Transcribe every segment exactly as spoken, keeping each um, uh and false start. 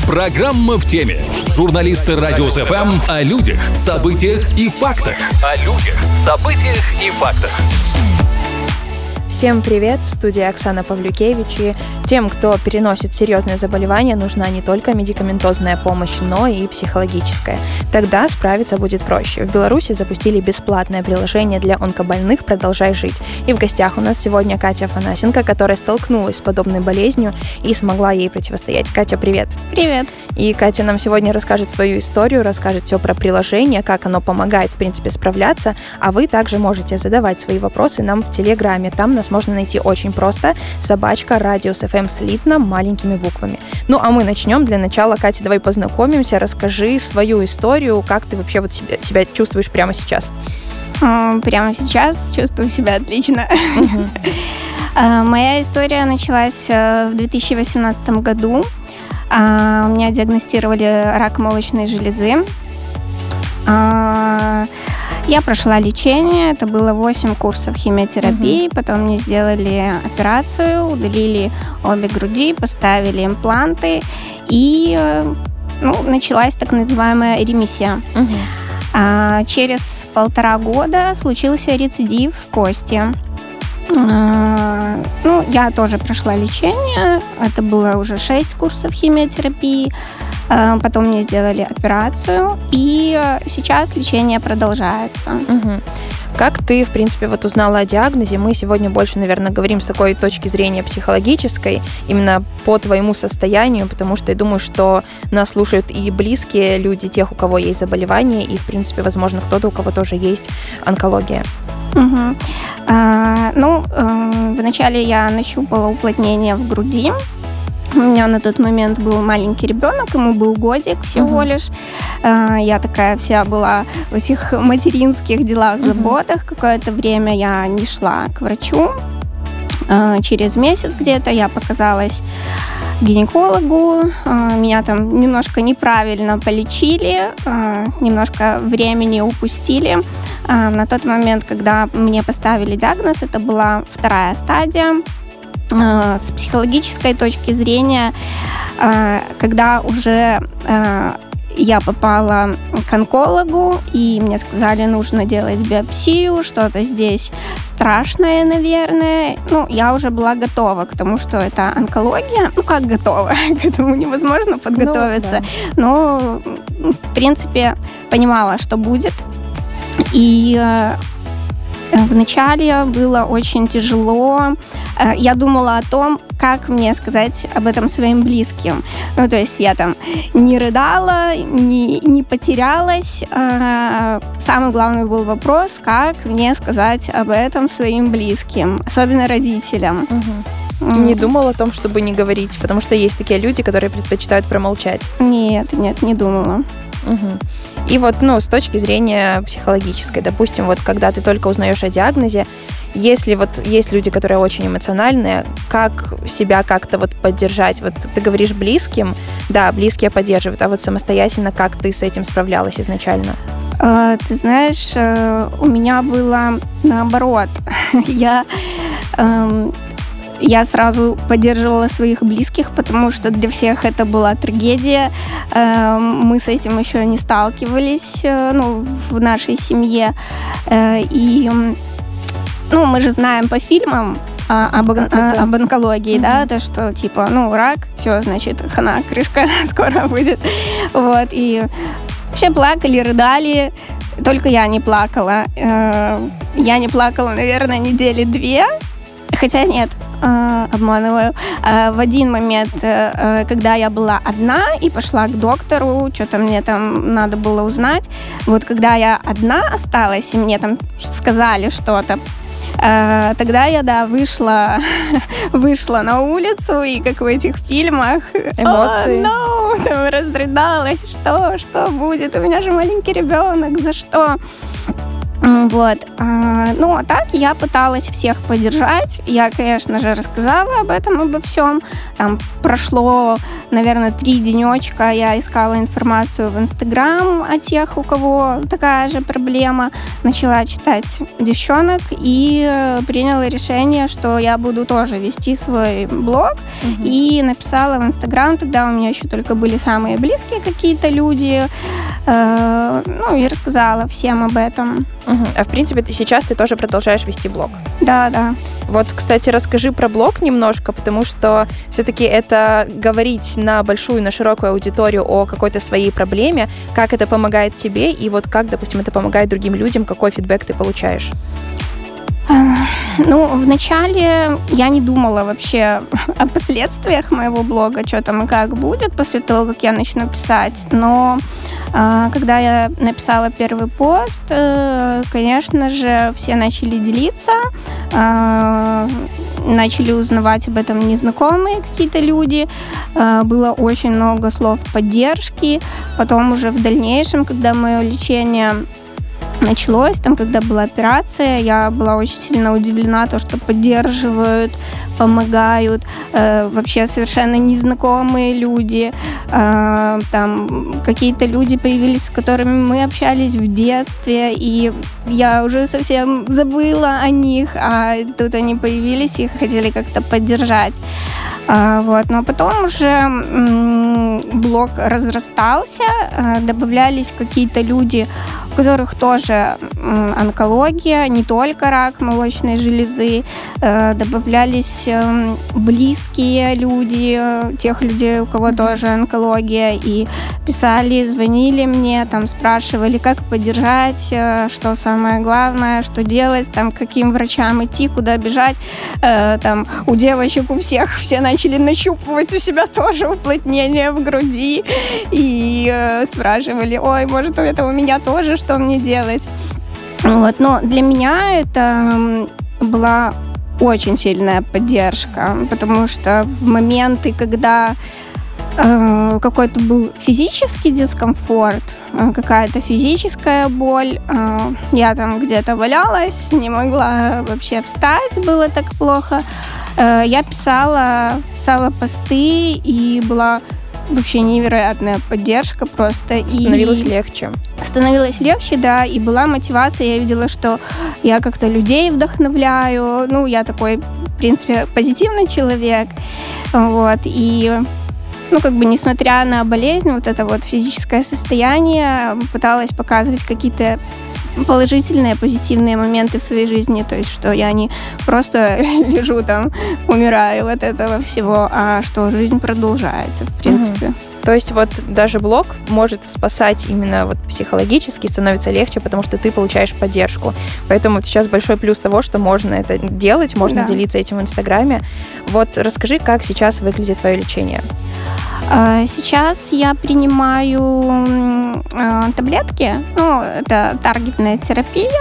Программа в теме. Журналисты Радиус эф эм о людях, событиях и фактах. О людях, событиях и фактах. Всем привет! В студии Оксана Павлюкевич. И тем, кто переносит серьезные заболевания, нужна не только медикаментозная помощь, но и психологическая. Тогда справиться будет проще. В Беларуси запустили бесплатное приложение для онкобольных «Продолжай жить». И в гостях у нас сегодня Катя Афанасенко, которая столкнулась с подобной болезнью и смогла ей противостоять. Катя, привет! Привет! И Катя нам сегодня расскажет свою историю, расскажет все про приложение, как оно помогает, в принципе, справляться. А вы также можете задавать свои вопросы нам в Телеграме. Там нас можно найти очень просто. Собачка Радиус эф эм слитно маленькими буквами. Ну, а мы начнем. Для начала, Катя, давай познакомимся. Расскажи свою историю, как ты вообще вот себя, себя чувствуешь прямо сейчас. Прямо сейчас чувствую себя отлично. Uh-huh. Моя история началась в две тысячи восемнадцатом году. У меня диагностировали рак молочной железы. Я прошла лечение, это было восемь курсов химиотерапии, uh-huh. потом мне сделали операцию, удалили обе груди, поставили импланты, и ну, началась так называемая ремиссия. Uh-huh. А через полтора года случился рецидив кости. А, ну, я тоже прошла лечение, это было уже шесть курсов химиотерапии. Потом мне сделали операцию, и сейчас лечение продолжается. Угу. Как ты, в принципе, вот узнала о диагнозе? Мы сегодня больше, наверное, говорим с такой точки зрения психологической, именно по твоему состоянию, потому что я думаю, что нас слушают и близкие люди тех, у кого есть заболевание, и, в принципе, возможно, кто-то, у кого тоже есть онкология. Угу. А, ну, э, вначале я нащупала уплотнение в груди. У меня на тот момент был маленький ребенок, ему был годик всего uh-huh. лишь. Я такая вся была в этих материнских делах, заботах. Uh-huh. Какое-то время я не шла к врачу. Через месяц где-то я показалась гинекологу. Меня там немножко неправильно полечили, немножко времени упустили. На тот момент, когда мне поставили диагноз, это была вторая стадия. С психологической точки зрения, когда уже я попала к онкологу, и мне сказали, нужно делать биопсию, что-то здесь страшное, наверное. Ну, я уже была готова к тому, что это онкология. Ну, как готова? К этому невозможно подготовиться. Ну, да. Но, в принципе, понимала, что будет. И вначале было очень тяжело. Я думала о том, как мне сказать об этом своим близким. Ну, то есть я там не рыдала, не, не потерялась. Самый главный был вопрос, как мне сказать об этом своим близким, особенно родителям. Угу. Не думала о том, чтобы не говорить, потому что есть такие люди, которые предпочитают промолчать. Нет, нет, не думала. Угу. И вот, ну, с точки зрения психологической, допустим, вот когда ты только узнаешь о диагнозе, если вот есть люди, которые очень эмоциональные, как себя как-то вот поддержать? Вот ты говоришь близким, да, близкие поддерживают, а вот самостоятельно как ты с этим справлялась изначально? А, ты знаешь, у меня было наоборот. Я... Эм... Я сразу поддерживала своих близких, потому что для всех это была трагедия. Мы с этим еще не сталкивались, ну, в нашей семье. И, ну, мы же знаем по фильмам об, об онкологии, mm-hmm. да, то, что, типа, ну, рак, все, значит, хана, крышка скоро будет. Вот, и все плакали, рыдали, только я не плакала. Я не плакала, наверное, недели две. Хотя нет, обманываю. В один момент, когда я была одна и пошла к доктору, что-то мне там надо было узнать, вот когда я одна осталась, и мне там сказали что-то, тогда я, да, вышла, вышла на улицу, и как в этих фильмах, эмоции. Oh, no, там разрыдалась, что, что будет, у меня же маленький ребенок, за что? Вот. Ну, а так я пыталась всех поддержать. Я, конечно же, рассказала об этом, обо всем. Там прошло, наверное, три денечка. Я искала информацию в Инстаграм о тех, у кого такая же проблема. Начала читать девчонок и приняла решение, что я буду тоже вести свой блог. Угу. И написала в Инстаграм. Тогда у меня еще только были самые близкие какие-то люди. Ну, и рассказала всем об этом. Угу. А в принципе, ты сейчас ты тоже продолжаешь вести блог. Да, да. Вот, кстати, расскажи про блог немножко, потому что все-таки это говорить на большую, на широкую аудиторию о какой-то своей проблеме, как это помогает тебе, и вот как, допустим, это помогает другим людям, какой фидбэк ты получаешь? Ну, вначале я не думала вообще о последствиях моего блога, что там и как будет после того, как я начну писать. Но э, когда я написала первый пост, э, конечно же, все начали делиться, э, начали узнавать об этом незнакомые какие-то люди. Э, было очень много слов поддержки. Потом уже в дальнейшем, когда мое лечение началось, там, когда была операция, я была очень сильно удивлена, то, что поддерживают, помогают, э, вообще совершенно незнакомые люди, э, там какие-то люди появились, с которыми мы общались в детстве, и я уже совсем забыла о них, а тут они появились и хотели как-то поддержать. Uh, вот. Но потом уже м- блог разрастался, uh, добавлялись какие-то люди, у которых тоже м- онкология, не только рак молочной железы, uh, добавлялись м- близкие люди, тех людей, у кого тоже онкология, и писали, звонили мне, там спрашивали, как поддержать, uh, что самое главное, что делать, там, к каким врачам идти, куда бежать. Uh, там, у девочек у всех все начали начали нащупывать у себя тоже уплотнение в груди и э, спрашивали, ой, может, это у меня тоже, что мне делать? Вот. Но для меня это была очень сильная поддержка, потому что в моменты, когда э, какой-то был физический дискомфорт, э, какая-то физическая боль, э, я там где-то валялась, не могла вообще встать, было так плохо. Я писала, писала посты, и была вообще невероятная поддержка просто. Становилось и легче. Становилось легче, да, и была мотивация. Я видела, что я как-то людей вдохновляю. Ну, я такой, в принципе, позитивный человек. Вот, и... Ну, как бы, несмотря на болезнь, вот это вот физическое состояние, пыталась показывать какие-то положительные, позитивные моменты в своей жизни, то есть, что я не просто лежу там, умираю от этого всего, а что жизнь продолжается, в принципе. Угу. То есть вот даже блог может спасать именно вот психологически, становится легче, потому что ты получаешь поддержку. Поэтому вот сейчас большой плюс того, что можно это делать, можно да. делиться этим в Инстаграме. Вот расскажи, как сейчас выглядит твое лечение? Сейчас я принимаю э, таблетки, ну, это таргетная терапия.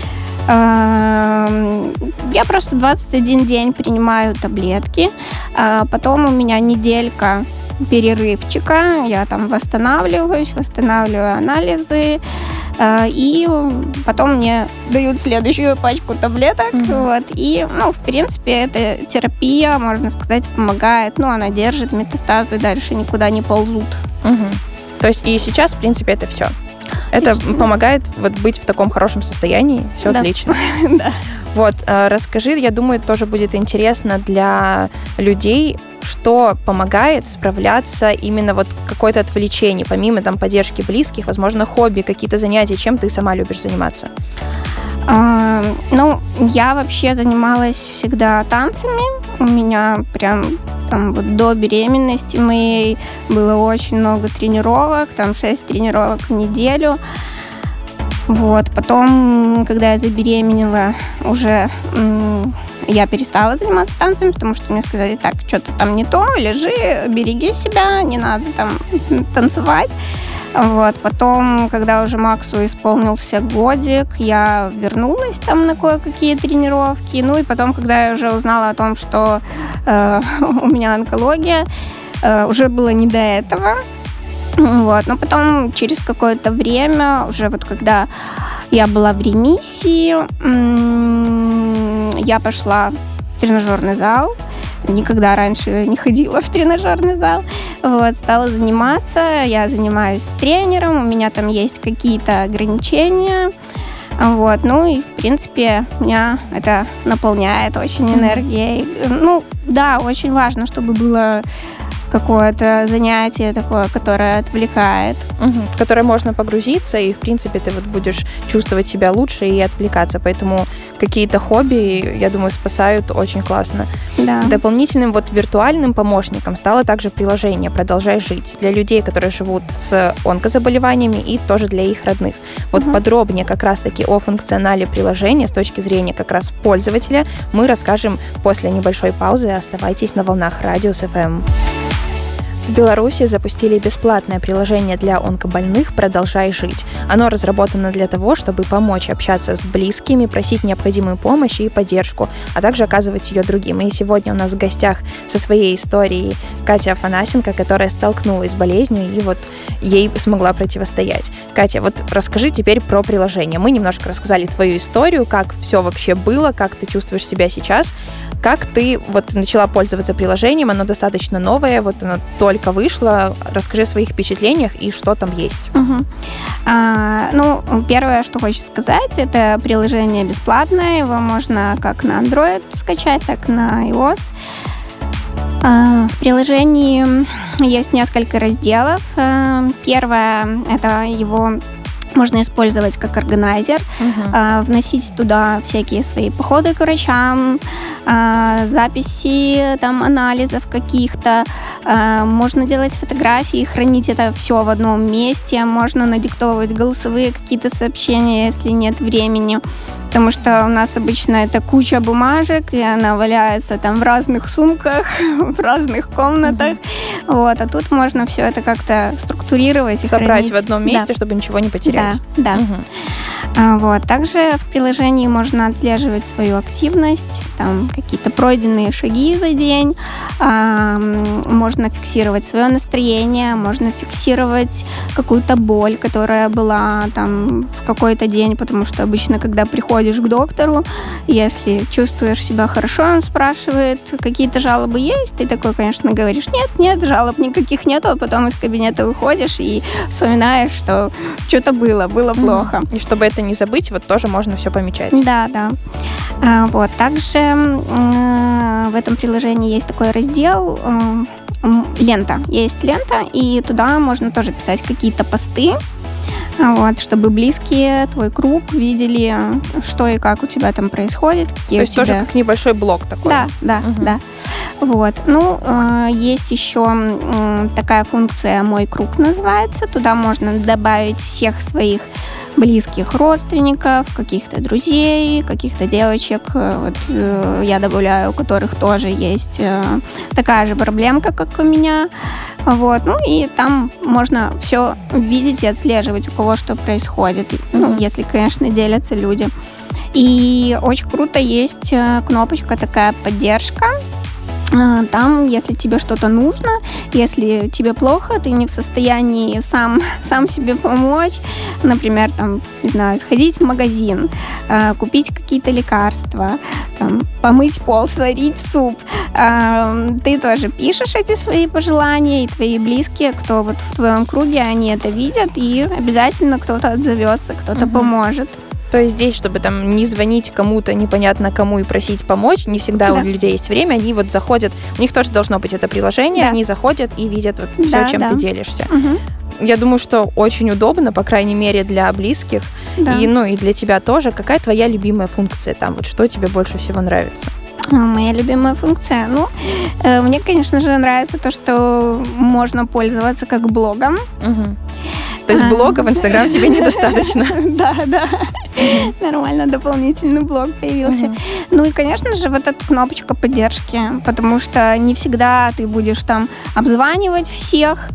Э, я просто двадцать один день принимаю таблетки, э, потом у меня неделька перерывчика, я там восстанавливаюсь, восстанавливаю анализы, э, и потом мне дают следующую пачку таблеток, mm-hmm. вот, и, ну, в принципе, эта терапия, можно сказать, помогает, ну, она держит метастазы, дальше никуда не ползут. Mm-hmm. То есть и сейчас, в принципе, это все? Это Отлично. Помогает вот быть в таком хорошем состоянии, все да. отлично. Да. Вот, расскажи, я думаю, тоже будет интересно для людей, что помогает справляться именно вот какое-то отвлечение, помимо там поддержки близких, возможно, хобби, какие-то занятия, чем ты сама любишь заниматься? А, ну, я вообще занималась всегда танцами. У меня прям там вот до беременности моей было очень много тренировок, там шесть тренировок в неделю. Вот, потом, когда я забеременела, уже м- я перестала заниматься танцами, потому что мне сказали, так, что-то там не то, лежи, береги себя, не надо там танцевать. Вот, потом, когда уже Максу исполнился годик, я вернулась там на кое-какие тренировки. Ну и потом, когда я уже узнала о том, что э, у меня онкология, э, уже было не до этого. Вот. Но потом, через какое-то время, уже вот когда я была в ремиссии, я пошла в тренажерный зал. Никогда раньше не ходила в тренажерный зал. Вот, стала заниматься. Я занимаюсь с тренером. У меня там есть какие-то ограничения. Вот, ну и, в принципе, меня это наполняет очень энергией. Ну, да, очень важно, чтобы было какое-то занятие такое, которое отвлекает. Угу. В которое можно погрузиться, и, в принципе, ты вот будешь чувствовать себя лучше и отвлекаться. Поэтому какие-то хобби, я думаю, спасают очень классно. Да. Дополнительным вот виртуальным помощником стало также приложение «Продолжай жить» для людей, которые живут с онкозаболеваниями, и тоже для их родных. Вот угу. подробнее как раз-таки о функционале приложения с точки зрения как раз пользователя мы расскажем после небольшой паузы. Оставайтесь на волнах Радио эф эм. В Беларуси запустили бесплатное приложение для онкобольных «Продолжай жить». Оно разработано для того, чтобы помочь общаться с близкими, просить необходимую помощь и поддержку, а также оказывать ее другим. И сегодня у нас в гостях со своей историей Катя Афанасенко, которая столкнулась с болезнью и вот ей смогла противостоять. Катя, вот расскажи теперь про приложение. Мы немножко рассказали твою историю, как все вообще было, как ты чувствуешь себя сейчас, как ты вот начала пользоваться приложением, оно достаточно новое, вот оно только вышло. Расскажи о своих впечатлениях и что там есть. Угу. А, ну, первое, что хочется сказать, это приложение бесплатное, его можно как на Android скачать, так и на iOS. А, в приложении есть несколько разделов. А, первое, это его можно использовать как органайзер, uh-huh. а, вносить туда всякие свои походы к врачам, а, записи там, анализов каких-то. А, можно делать фотографии, хранить это все в одном месте. Можно надиктовывать голосовые какие-то сообщения, если нет времени. Потому что у нас обычно это куча бумажек, и она валяется там в разных сумках, в разных комнатах. Mm-hmm. Вот, а тут можно все это как-то структурировать и собрать хранить в одном месте, да. чтобы ничего не потерять. Да, да. Mm-hmm. А, вот. Также в приложении можно отслеживать свою активность, там какие-то пройденные шаги за день, а, можно фиксировать свое настроение, можно фиксировать какую-то боль, которая была там в какой-то день, потому что обычно, когда приходишь к доктору, если чувствуешь себя хорошо, он спрашивает, какие-то жалобы есть, ты такой, конечно, говоришь, нет, нет, жалоб никаких нету, а потом из кабинета выходишь и вспоминаешь, что что-то было, было плохо. И чтобы это не забыть, вот тоже можно все помечать. Да, да. А, вот. Также э, в этом приложении есть такой раздел э, лента. Есть лента, и туда можно тоже писать какие-то посты, вот, чтобы близкие, твой круг видели, что и как у тебя там происходит. То есть тебя... тоже как небольшой блог такой. Да, да, угу. да. Вот. Ну, э, есть еще э, такая функция «Мой круг» называется. Туда можно добавить всех своих близких родственников, каких-то друзей, каких-то девочек. Вот э, я добавляю, у которых тоже есть э, такая же проблемка, как у меня. Вот. Ну и там можно все видеть и отслеживать, у кого что происходит. Ну, mm-hmm. если, конечно, делятся люди. И очень круто есть кнопочка такая «Поддержка». Там, если тебе что-то нужно, если тебе плохо, ты не в состоянии сам, сам себе помочь, например, там, не знаю, сходить в магазин, купить какие-то лекарства, там, помыть пол, сварить суп, ты тоже пишешь эти свои пожелания, и твои близкие, кто вот в твоем круге, они это видят, и обязательно кто-то отзовется, кто-то угу. поможет. То есть здесь, чтобы там не звонить кому-то непонятно кому и просить помочь, не всегда да. у людей есть время, они вот заходят, у них тоже должно быть это приложение, да. они заходят и видят вот все, да, чем да. ты делишься. Угу. Я думаю, что очень удобно, по крайней мере, для близких, да. и, ну, и для тебя тоже. Какая твоя любимая функция там? Вот что тебе больше всего нравится? Моя любимая функция? Ну, э, мне, конечно же, нравится то, что можно пользоваться как блогом. Угу. То есть блога в Инстаграм тебе недостаточно? Да, да. Нормально, дополнительный блог появился. Ну и, конечно же, вот эта кнопочка поддержки, потому что не всегда ты будешь там обзванивать всех,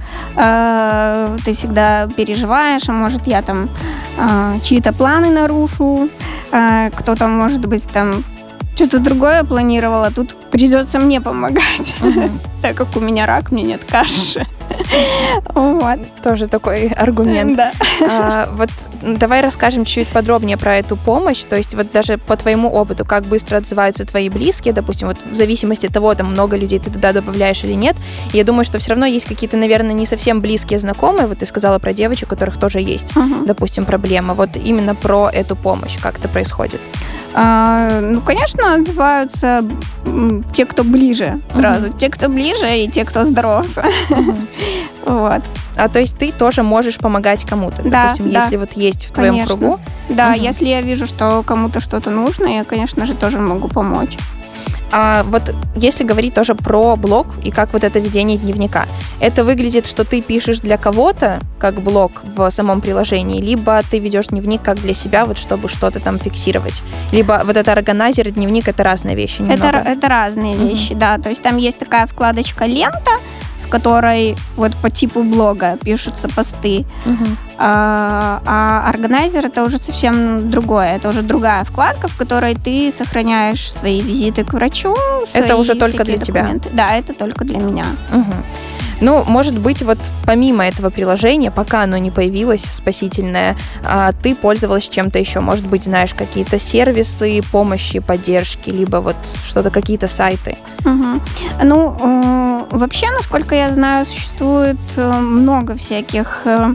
ты всегда переживаешь, а может я там чьи-то планы нарушу, кто-то, может быть, там что-то другое планировала, тут придется мне помогать, uh-huh. так как у меня рак, мне нет каши. Вот. Тоже такой аргумент. Да. А, вот давай расскажем чуть подробнее про эту помощь. То есть вот даже по твоему опыту, как быстро отзываются твои близкие, допустим, вот в зависимости от того, там много людей ты туда добавляешь или нет. Я думаю, что все равно есть какие-то, наверное, не совсем близкие знакомые. Вот ты сказала про девочек, у которых тоже есть, uh-huh. допустим, проблема. Вот именно про эту помощь, как это происходит. А, ну, конечно, отзываются те, кто ближе сразу. Uh-huh. Те, кто ближе, и те, кто здоров. Uh-huh. Вот. А то есть ты тоже можешь помогать кому-то, да, допустим, да. если вот есть в твоем конечно. кругу? Да, угу. если я вижу, что кому-то что-то нужно, я, конечно же, тоже могу помочь. А вот если говорить тоже про блог и как вот это ведение дневника, это выглядит, что ты пишешь для кого-то, как блог в самом приложении, либо ты ведешь дневник как для себя, вот чтобы что-то там фиксировать, либо вот это органайзер и дневник — это разные вещи немного. Это, это разные uh-huh. вещи, да, то есть там есть такая вкладочка «Лента», в которой вот по типу блога пишутся посты, uh-huh. а, а органайзер — это уже совсем другое, это уже другая вкладка, в которой ты сохраняешь свои визиты к врачу. Это уже только для документы. тебя? Да, это только для меня. Uh-huh. Ну, может быть, вот помимо этого приложения, пока оно не появилось, спасительное, ты пользовалась чем-то еще? Может быть, знаешь, какие-то сервисы помощи, поддержки, либо вот что-то, какие-то сайты? Угу. Ну, э, вообще, насколько я знаю, существует много всяких э,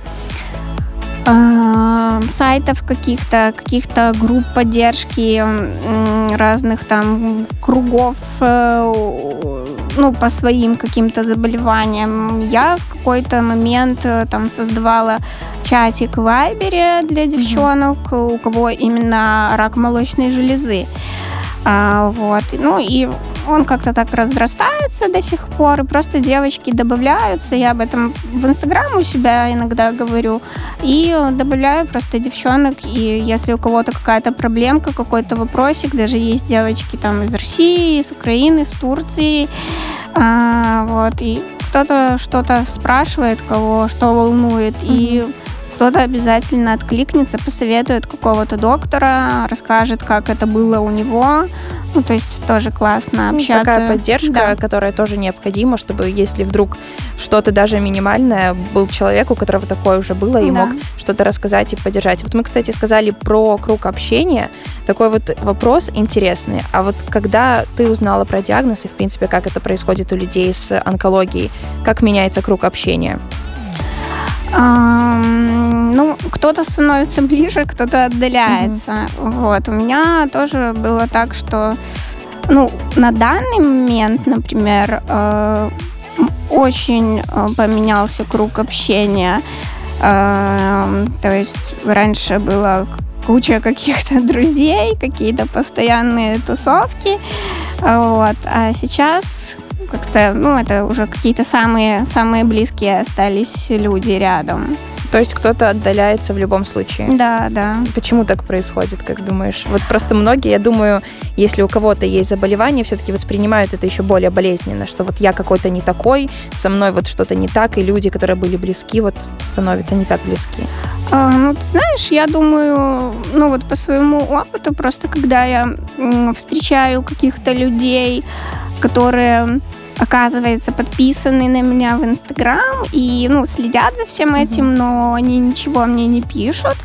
э, сайтов, каких-то, каких-то групп поддержки, э, разных там кругов, э, ну, по своим каким-то заболеваниям. Я в какой-то момент там создавала чатик в Вайбере для девчонок, mm-hmm. у кого именно рак молочной железы. А, вот. Ну, и он как-то так разрастается до сих пор, и просто девочки добавляются. Я об этом в Инстаграм у себя иногда говорю. И добавляю просто девчонок. И если у кого-то какая-то проблемка, какой-то вопросик, даже есть девочки там из России, из Украины, из Турции. А, вот. И кто-то что-то спрашивает, кого что волнует. Mm-hmm. И кто-то обязательно откликнется, посоветует какого-то доктора, расскажет, как это было у него. Ну, то есть тоже классно общаться. Такая поддержка, да. которая тоже необходима, чтобы если вдруг что-то даже минимальное, был человек, у которого такое уже было, и да. мог что-то рассказать и поддержать. Вот мы, кстати, сказали про круг общения. Такой вот вопрос интересный. А вот когда ты узнала про диагноз и, в принципе, как это происходит у людей с онкологией, как меняется круг общения? Um, ну, кто-то становится ближе, кто-то отдаляется. Mm-hmm. Вот. У меня тоже было так, что ну, на данный момент, например, э, очень поменялся круг общения. Э, то есть раньше было куча каких-то друзей, какие-то постоянные тусовки. Вот. А сейчас как-то, ну, это уже какие-то самые, самые близкие остались люди рядом. То есть кто-то отдаляется в любом случае? Да, да. Почему так происходит, как думаешь? Вот просто многие, я думаю, если у кого-то есть заболевание, все-таки воспринимают это еще более болезненно, что вот я какой-то не такой, со мной вот что-то не так, и люди, которые были близки, вот становятся не так близки. А, ну, ты знаешь, я думаю, ну вот по своему опыту, просто когда я м, встречаю каких-то людей, которые, оказывается, подписаны на меня в Инстаграм и, ну, следят за всем этим, mm-hmm. но они ничего мне не пишут.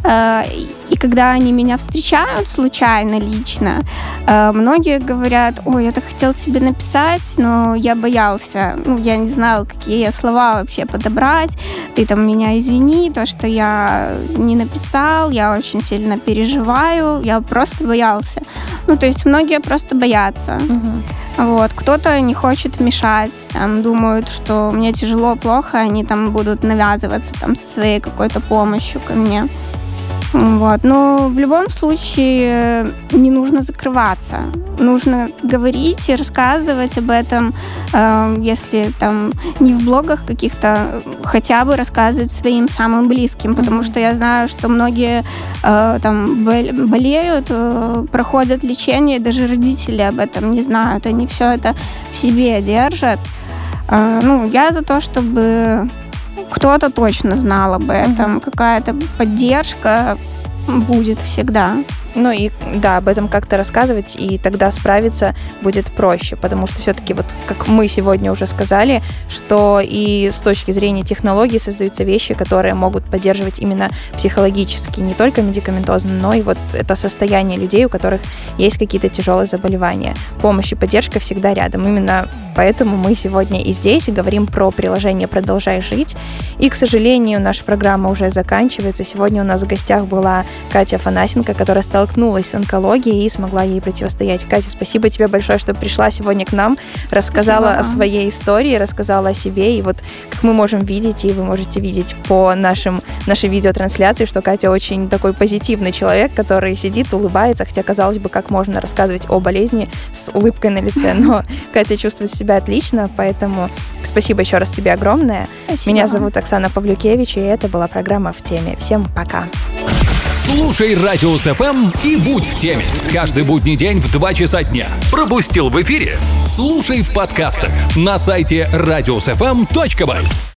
И когда они меня встречают случайно, лично, многие говорят: ой, я так хотел тебе написать, но я боялся, ну, я не знала, какие слова вообще подобрать, ты там меня извини, то, что я не написал, я очень сильно переживаю, я просто боялся. Ну, то есть многие просто боятся. Mm-hmm. Вот. Кто-то не хочет мешать, там, думают, что мне тяжело, плохо, они там будут навязываться там, со своей какой-то помощью ко мне. Вот. Но в любом случае не нужно закрываться. Нужно говорить и рассказывать об этом, э, если там не в блогах каких-то, хотя бы рассказывать своим самым близким, потому mm-hmm. что я знаю, что многие э, там болеют, э, проходят лечение, и даже родители об этом не знают, они все это в себе держат. Э, ну, я за то, чтобы кто-то точно знал об этом, mm-hmm. какая-то поддержка будет всегда. Ну и да, об этом как-то рассказывать, и тогда справиться будет проще, потому что все-таки вот как мы сегодня уже сказали, что и с точки зрения технологий создаются вещи, которые могут поддерживать именно психологически, не только медикаментозно, но и вот это состояние людей, у которых есть какие-то тяжелые заболевания. Помощь и поддержка всегда рядом. Именно поэтому мы сегодня и здесь и говорим про приложение «Продолжай жить». И, к сожалению, наша программа уже заканчивается. Сегодня у нас в гостях была Катя Афанасенко, которая столкнулась с онкологией и смогла ей противостоять. Катя, спасибо тебе большое, что пришла сегодня к нам, рассказала спасибо. О своей истории, рассказала о себе. И вот как мы можем видеть, и вы можете видеть по нашим, нашей видеотрансляции, что Катя очень такой позитивный человек, который сидит, улыбается, хотя, казалось бы, как можно рассказывать о болезни с улыбкой на лице, но Катя чувствует себя отлично, поэтому спасибо еще раз тебе огромное. Спасибо. Меня зовут Оксана Павлюкевич, и это была программа «В теме». Всем пока. Слушай Радиус эф эм и будь в теме. Каждый будний день в два часа дня. Пропустил в эфире? Слушай в подкастах на сайте радиус эф эм точка бай.